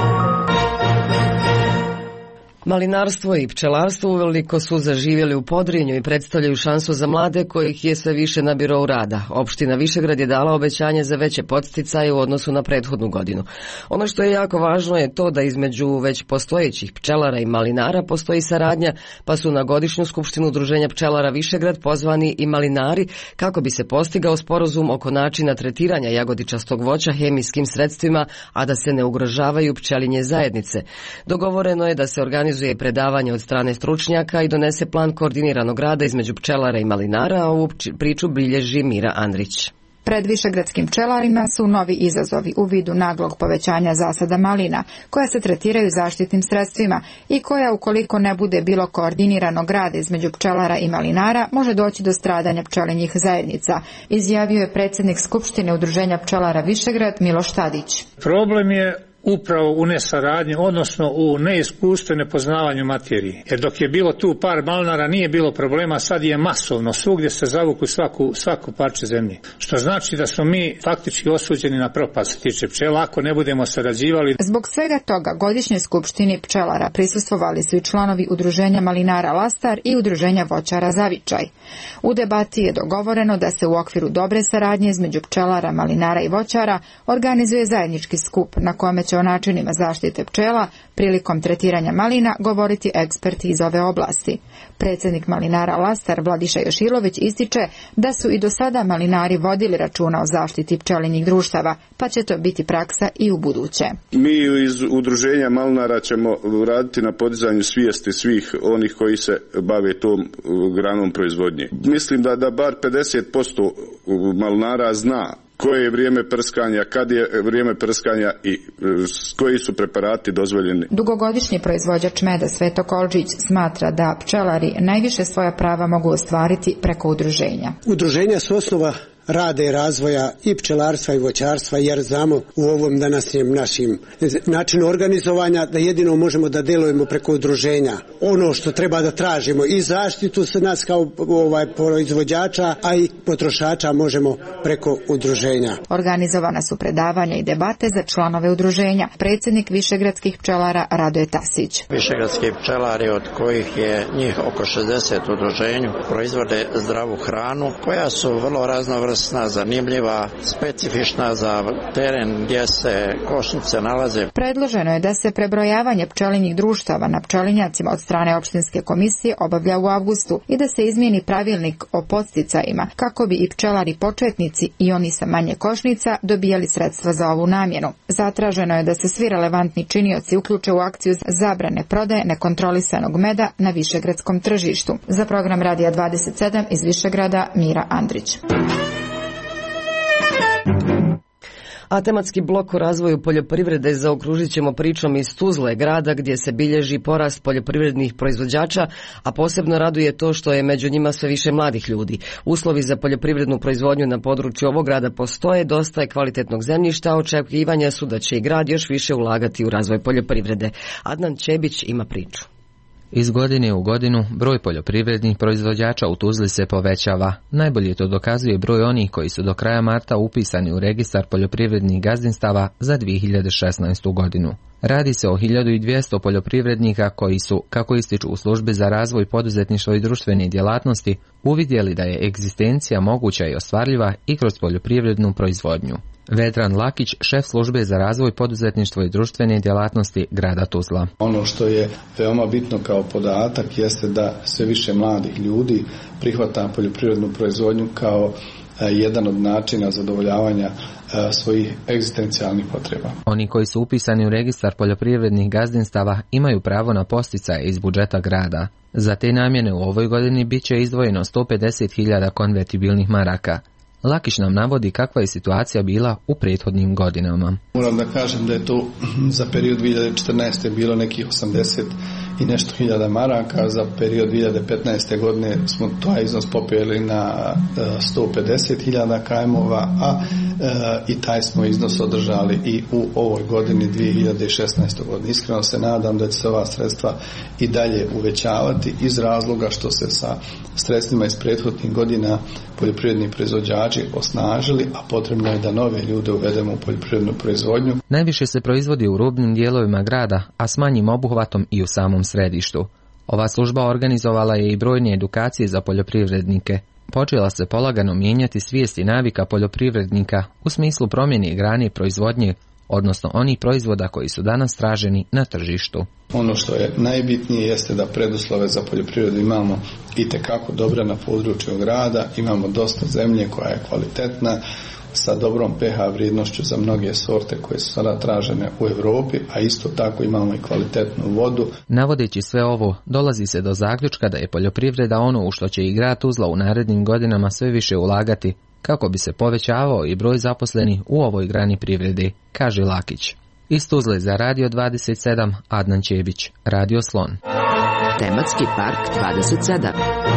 Malinarstvo i pčelarstvo uveliko su zaživjeli u Podrinju i predstavljaju šansu za mlade kojih je sve više na birou rada. Opština Višegrad je dala obećanje za veće podsticaje u odnosu na prethodnu godinu. Ono što je jako važno je to da između već postojećih pčelara i malinara postoji saradnja, pa su na godišnju skupštinu Udruženja pčelara Višegrad pozvani i malinari kako bi se postigao sporazum oko načina tretiranja jagodičastog voća hemijskim sredstvima, a da se ne ugrožavaju pčelinje zajednice. Dogovoreno je da se organizuje predavanje od strane stručnjaka i donese plan koordiniranog rada između pčelara i malinara, a ovu priču bilježi Mira Andrić. Pred višegradskim pčelarima su novi izazovi u vidu naglog povećanja zasada malina, koja se tretiraju zaštitnim sredstvima i koja, ukoliko ne bude bilo koordiniranog rada između pčelara i malinara, može doći do stradanja pčelinjih zajednica, izjavio je predsjednik Skupštine Udruženja pčelara Višegrad Miloš Tadić. Problem je upravo u nesaradnji, odnosno u neiskustvu i nepoznavanju materije. Jer dok je bilo tu par malinara nije bilo problema, sad je masovno, svugdje se zavuku svaku parče zemlje. Što znači da smo mi faktički osuđeni na propast se tiče pčela ako ne budemo sarađivali. Zbog svega toga godišnjoj skupštini pčelara prisustvovali su i članovi Udruženja malinara Lastar i Udruženja voćara Zavičaj. U debati je dogovoreno da se u okviru dobre saradnje između pčelara, malinara i voćara organizuje zajednički skup na kome će će o načinima zaštite pčela prilikom tretiranja malina govoriti eksperti iz ove oblasti. Predsjednik malinara Lastar Vladiša Jošilović ističe da su i do sada malinari vodili računa o zaštiti pčelinjih društava, pa će to biti praksa i u buduće. Mi iz udruženja malinara ćemo raditi na podizanju svijesti svih onih koji se bave tom granom proizvodnje. Mislim da bar 50% malinara zna koje je vrijeme prskanja, kad je vrijeme prskanja i koji su preparati dozvoljeni. Dugogodišnji proizvođač meda Sveto Kolđić smatra da pčelari najviše svoja prava mogu ostvariti preko udruženja. Udruženja su osnova rada i razvoja i pčelarstva i voćarstva, jer znamo u ovom današnjem našim načinu organizovanja da jedino možemo da delujemo preko udruženja. Ono što treba da tražimo i zaštitu se nas kao proizvođača, a i potrošača možemo preko udruženja. Organizovana su predavanja i debate za članove udruženja. Predsjednik Višegradskih pčelara Radoje Tasić. Višegradski pčelari, od kojih je njih oko 60 udruženju, proizvode zdravu hranu koja su vrlo raznovrsna, zanimljiva, specifična za teren gdje se košnice nalaze. Predloženo je da se prebrojavanje pčelinjih društava na pčelinjacima od strane opštinske komisije obavlja u avgustu i da se izmijeni pravilnik o podsticajima kako bi i pčelari početnici i oni sa manje košnica dobijali sredstva za ovu namjenu. Zatraženo je da se svi relevantni činioci uključe u akciju zabrane prodaje nekontrolisanog meda na višegradskom tržištu. Za program Radija 27 iz Višegrada Mira Andrić. A tematski blok o razvoju poljoprivrede zaokružit ćemo pričom iz Tuzle, grada gdje se bilježi porast poljoprivrednih proizvođača, a posebno raduje to što je među njima sve više mladih ljudi. Uslovi za poljoprivrednu proizvodnju na području ovog grada postoje, dosta je kvalitetnog zemljišta, očekivanja su da će i grad još više ulagati u razvoj poljoprivrede. Adnan Čebić ima priču. Iz godine u godinu broj poljoprivrednih proizvođača u Tuzli se povećava. Najbolje to dokazuje broj onih koji su do kraja marta upisani u registar poljoprivrednih gazdinstava za 2016. godinu. Radi se o 1200 poljoprivrednika koji su, kako ističu u službi za razvoj poduzetništva i društvene djelatnosti, uvidjeli da je egzistencija moguća i ostvarljiva i kroz poljoprivrednu proizvodnju. Vedran Lakić, šef službe za razvoj poduzetništva i društvene djelatnosti grada Tuzla. Ono što je veoma bitno kao podatak jeste da sve više mladih ljudi prihvata poljoprivrednu proizvodnju kao jedan od načina zadovoljavanja svojih egzistencijalnih potreba. Oni koji su upisani u registar poljoprivrednih gazdinstava imaju pravo na posticaje iz budžeta grada. Za te namjene u ovoj godini bit će izdvojeno 150.000 konvertibilnih maraka. Lakić nam navodi kakva je situacija bila u prethodnim godinama. Moram da kažem da je to za period 2014. bilo nekih 80 i nešto hiljada maraka, za period 2015. godine smo taj iznos popeli na 150.000 km-ova, a i taj smo iznos održali i u ovoj godini 2016. godine. Iskreno se nadam da će se ova sredstva i dalje uvećavati iz razloga što se sa sredstvima iz prethodnih godina poljoprivredni proizvođači osnažili, a potrebno je da nove ljude uvedemo u poljoprivrednu proizvodnju. Najviše se proizvodi u rubnim dijelovima grada, a s manjim obuhvatom i u samom središtu. Ova služba organizovala je i brojne edukacije za poljoprivrednike. Počela se polagano mijenjati svijest i navika poljoprivrednika u smislu promjene grane proizvodnje, odnosno onih proizvoda koji su danas traženi na tržištu. Ono što je najbitnije jeste da preduslove za poljoprivredu imamo itekako dobre na području grada, imamo dosta zemlje koja je kvalitetna, sa dobrom pH vrijednošću za mnoge sorte koje su sada tražene u Europi, a isto tako imamo i kvalitetnu vodu. Navodeći sve ovo, dolazi se do zaključka da je poljoprivreda ono u što će i grad Tuzla u narednim godinama sve više ulagati, kako bi se povećavao i broj zaposlenih u ovoj grani privrede, kaže Lakić. Iz Tuzle za Radio 27, Adnan Čebić, Radio Slon. Tematski park 27.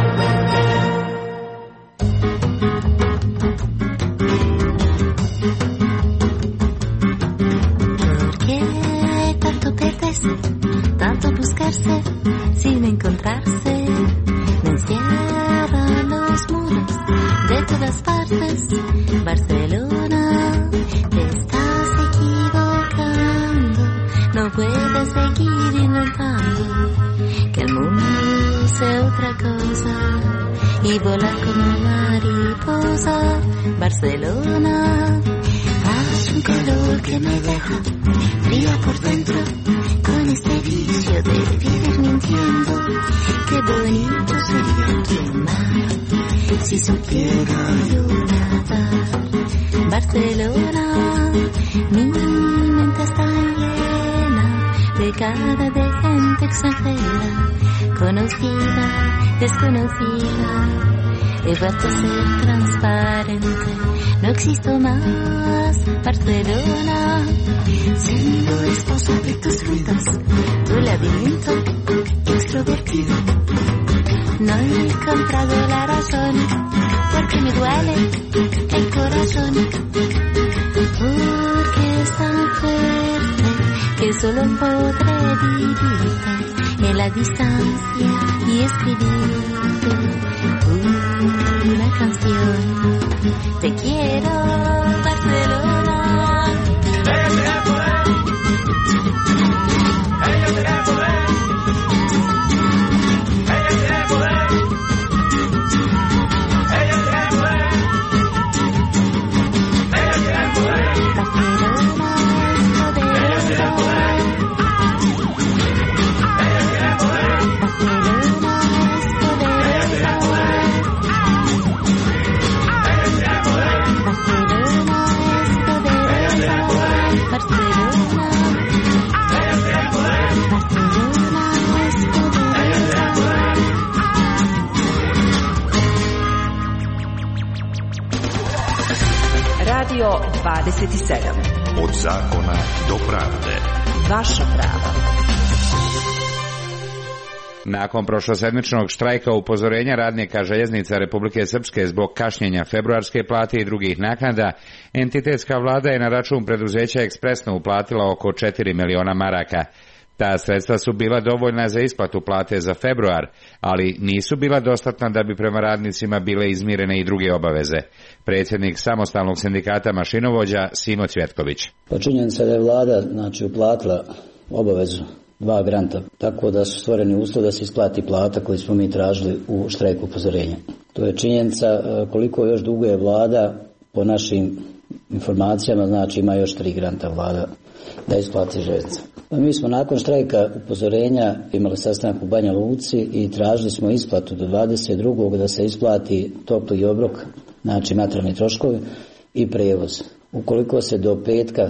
Tanto buscarse sin encontrarse, me encierran los muros de todas partes. Barcelona, te estás equivocando, no puedes seguir inventando que el mundo sea otra cosa y volar como mariposa. Barcelona, un calor que me deja fría por dentro, con este vicio de vivir mintiendo. Qué bonito sería quemar, si supiera yo nadar. Barcelona, mi mente está llena de cara de gente extranjera, conocida, desconocida. He vuelto a ser transparente, no existo más, Barcelona. Siendo esposa de tus ruidos, tu laberinto extrovertido. No he encontrado la razón, porque me duele el corazón. Porque es tan fuerte que solo podré vivirte en la distancia y escribirte una canción. Te quiero, Barcelona. Ella tiene poder. Ella tiene poder. Ella tiene poder. Ella tiene poder. Ella tiene poder. Barcelona es poder. Ella tiene poder. Ella tiene poder. Barcelona es poder. Ella tiene poder. Radio 27. Od zakona do pravde. Vaša prava. Nakon prošlosedmičnog štrajka upozorenja radnika Željeznica Republike Srpske zbog kašnjenja februarske plate i drugih naknada, entitetska vlada je na račun preduzeća ekspresno uplatila oko 4 miliona maraka. Ta sredstva su bila dovoljna za isplatu plate za februar, ali nisu bila dostatna da bi prema radnicima bile izmirene i druge obaveze. Predsjednik samostalnog sindikata mašinovođa Simo Cvjetković. Činjenica da je vlada uplatila obavezu 2 granta, tako da su stvoreni uslovi da se isplati plata koju smo mi tražili u štrajku upozorenja. To je činjenica. Koliko još dugo je vlada, po našim informacijama, ima još 3 granta vlada da isplati željeznica. Mi smo nakon štrajka upozorenja imali sastanak u Banja Luci i tražili smo isplatu do 22. da se isplati topli obrok, materijalni troškovi i prijevoz. Ukoliko se do petka,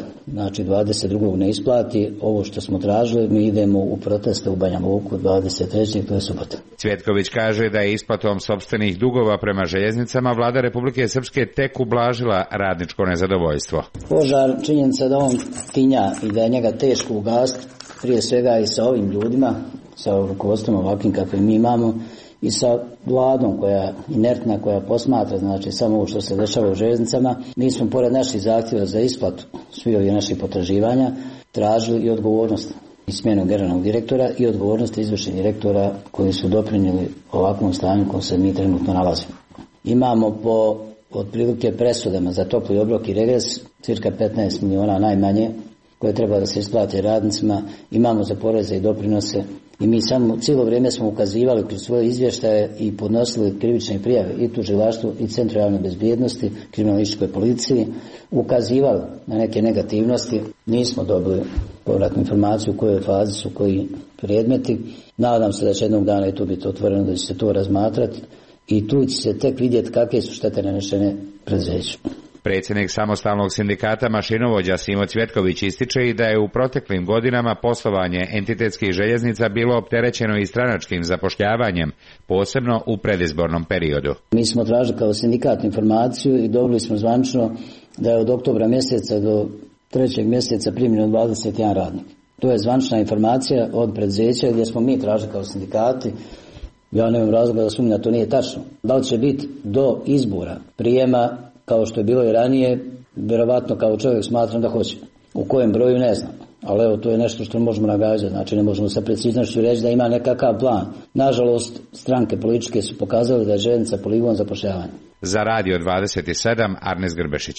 22. ne isplati ovo što smo tražili, mi idemo u proteste u Banja Luku 23. to je subota. Cvjetković kaže da je isplatom sopstvenih dugova prema željeznicama vlada Republike Srpske tek ublažila radničko nezadovoljstvo. Požar, činjenica da on tinja i da je njega teško ugasiti, prije svega i sa ovim ljudima, sa rukovodstvom ovakvim kakve mi imamo, i sa vladom koja je inertna, koja posmatra samo ovo što se dešava u željeznicama. Mi smo pored naših zahtjeva za isplatu svi ovih naših potraživanja tražili i odgovornost i smjenu generalnog direktora i odgovornost izvršnih direktora koji su doprinijeli ovakvom stanju u kojem se mi trenutno nalazimo. Imamo po otprilike presudama za topli obrok i regres cirka 15 miliona najmanje koje treba da se isplate radnicima, imamo za poreze i doprinose i mi samo cijelo vrijeme smo ukazivali kroz svoje izvještaje i podnosili krivične prijave i tužilaštvu i Centru javne bezbjednosti, kriminalističkoj policiji, ukazivali na neke negativnosti. Nismo dobili povratnu informaciju u kojoj fazi su koji predmeti. Nadam se da će jednog dana i tu biti otvoreno, da će se to razmatrati i tu će se tek vidjeti kakve su štete nanešene preduzeću. Predsjednik samostalnog sindikata mašinovođa Simo Cvjetković ističe i da je u proteklim godinama poslovanje entitetskih željeznica bilo opterećeno i stranačkim zapošljavanjem, posebno u predizbornom periodu. Mi smo tražili kao sindikat informaciju i dobili smo zvanično da je od oktobra mjeseca do 3. mjeseca primljeno 21 radnik. To je zvanična informacija od preduzeća gdje smo mi tražili kao sindikati. Ja nemam razloga da sumnjam da to nije tačno. Da li će biti do izbora prijema kao što je bilo i ranije, vjerovatno kao čovjek smatram da hoće. U kojem broju ne znam, ali evo to je nešto što možemo nagađati, ne možemo sa preciznošću reći da ima nekakav plan. Nažalost, stranke političke su pokazale da je željeznica poligon zapošljavanja. Za Radio 27, Arnes Grbešić.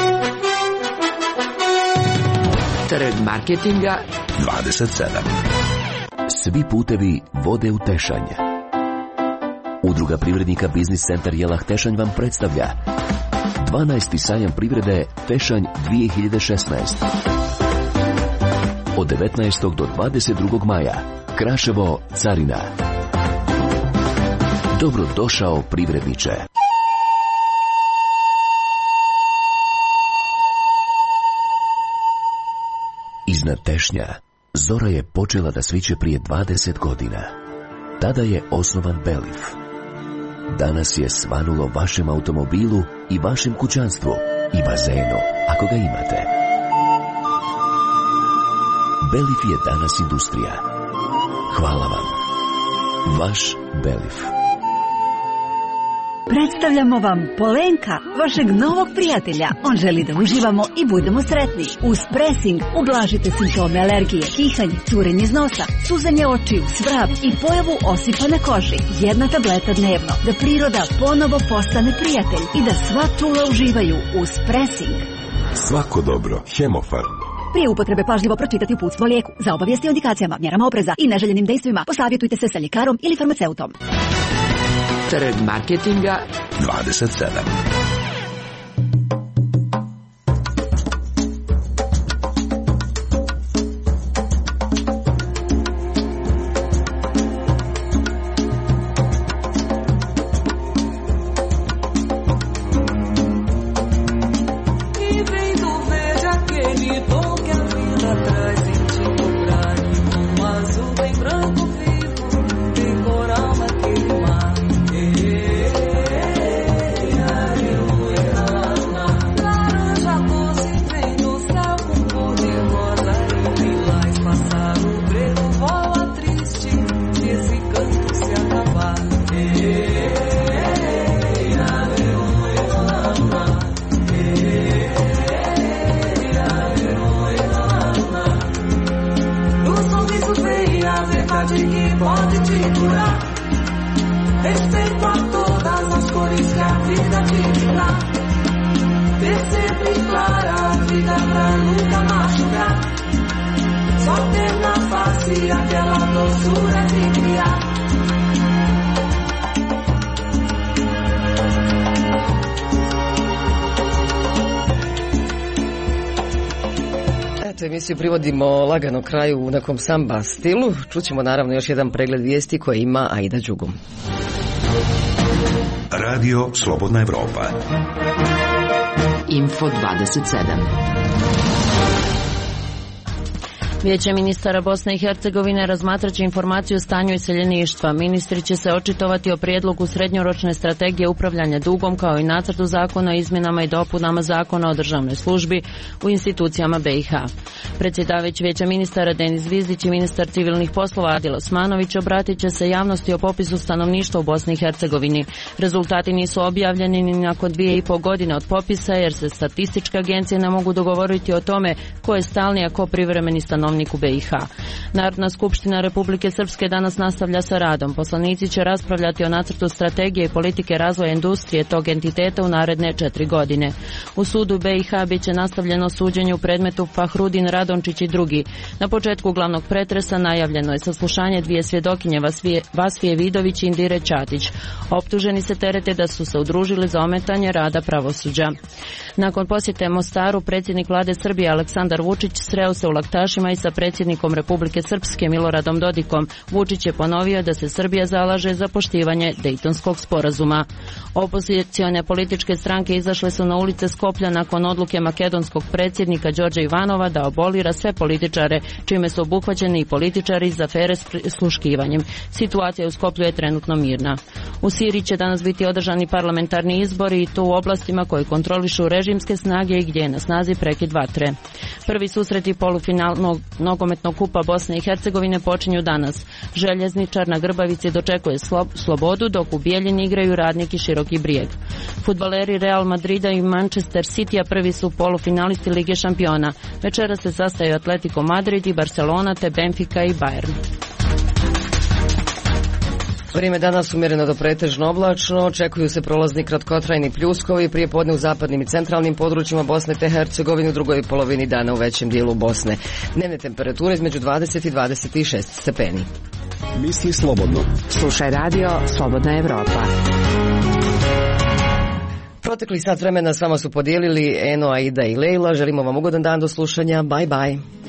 Trg marketinga 27. Svi putevi vode u Tešanj. Udruga privrednika Biznis centar Jelah Tešanj vam predstavlja 12. sajam privrede Fešanj 2016. Od 19. do 22. maja Kraševo, Carina. Dobrodošao privredniče. Iznad Tešnja zora je počela da sviće prije 20 godina. Tada je osnovan Belif. Danas je svanulo vašem automobilu i vašem kućanstvu i bazenu, ako ga imate. Belif je danas industrija. Hvala vam. Vaš Belif. Predstavljamo vam Polenka, vašeg novog prijatelja. On želi da uživamo i budemo sretni. Uz Pressing ublažite simptome alergije, kihanje, curenje iz nosa, suzanje očiju, svrab i pojavu osipa na koži. 1 tableta dnevno, da priroda ponovo postane prijatelj i da sva čula uživaju. Uz Pressing. Svako dobro. Hemofarm. Prije upotrebe pažljivo pročitati uputstvo o lijeku. Za obavijesti o indikacijama, mjerama opreza i neželjenim dejstvima posavjetujte se sa ljekarom ili farmaceutom. Trg marketinga 27. Emisiju privodimo lagano kraju u nekom samba stilu. Čućemo naravno još jedan pregled vijesti koje ima Aida Đugum. Radio Slobodna Evropa. Info 27. Vijeće ministara Bosne i Hercegovine razmatraće informaciju o stanju iseljeništva. Ministri će se očitovati o prijedlogu srednjoročne strategije upravljanja dugom kao i nacrtu zakona o izmjenama i dopunama zakona o državnoj službi u institucijama BiH. Predsjedavajući Vijeća ministara Denis Zvizdić i ministar civilnih poslova Adil Osmanović obratit će se javnosti o popisu stanovništva u Bosni i Hercegovini. Rezultati nisu objavljeni ni nakon 2,5 godine od popisa jer se statističke agencije ne mogu dogovoriti o tome ko je stalni, a ko privremeni stanovnik u BiH. Narodna skupština Republike Srpske danas nastavlja sa radom. Poslanici će raspravljati o nacrtu strategije i politike razvoja industrije tog entiteta u naredne 4 godine. U sudu BiH bit će nastavljeno suđenje u predmetu Fahrudin Radončić i drugi. Na početku glavnog pretresa najavljeno je saslušanje 2 svjedokinje Vasfije Vidović i Indire Ćatić. Optuženi se terete da su se udružili za ometanje rada pravosuđa. Nakon posjete Mostaru, predsjednik vlade Srbije Aleksandar Vučić sreo se u Laktašima i sa predsjednikom Republike Srpske Miloradom Dodikom. Vučić je ponovio da se Srbija zalaže za poštivanje Dejtonskog sporazuma. Opozicione političke stranke izašle su na ulice Skoplja nakon odluke makedonskog predsjednika Đorđa Ivanova da abolira sve političare, čime su obuhvaćeni i političari iz afere s prisluškivanjem. Situacija u Skoplju je trenutno mirna. U Siriji će danas biti održani parlamentarni izbori i to u oblastima koje kontrolišu režimske snage i gdje je na snazi prekid vatre. Prvi susreti polufinalnog nogometnog kupa Bosne i Hercegovine počinju danas. Željezničar na Grbavici dočekuje Slobodu, dok u Bijeljini igraju Radnik i Široki Brijeg. Fudbaleri Real Madrida i Manchester Citya prvi su polufinalisti Lige šampiona. Večera se sastaju Atletico Madrid i Barcelona te Benfica i Bayern. Vrijeme danas umjereno do pretežno oblačno, očekuju se prolazni kratkotrajni pljuskovi prije podne u zapadnim i centralnim područjima Bosne te Hercegovine, u drugoj polovini dana u većem dijelu Bosne. Dnevne temperature između 20 i 26 stepeni. Misli slobodno. Slušaj radio Slobodna Evropa. Proteklih sat vremena s vama su podijelili Eno, Aida i Lejla. Želimo vam ugodan dan do slušanja. Bye bye.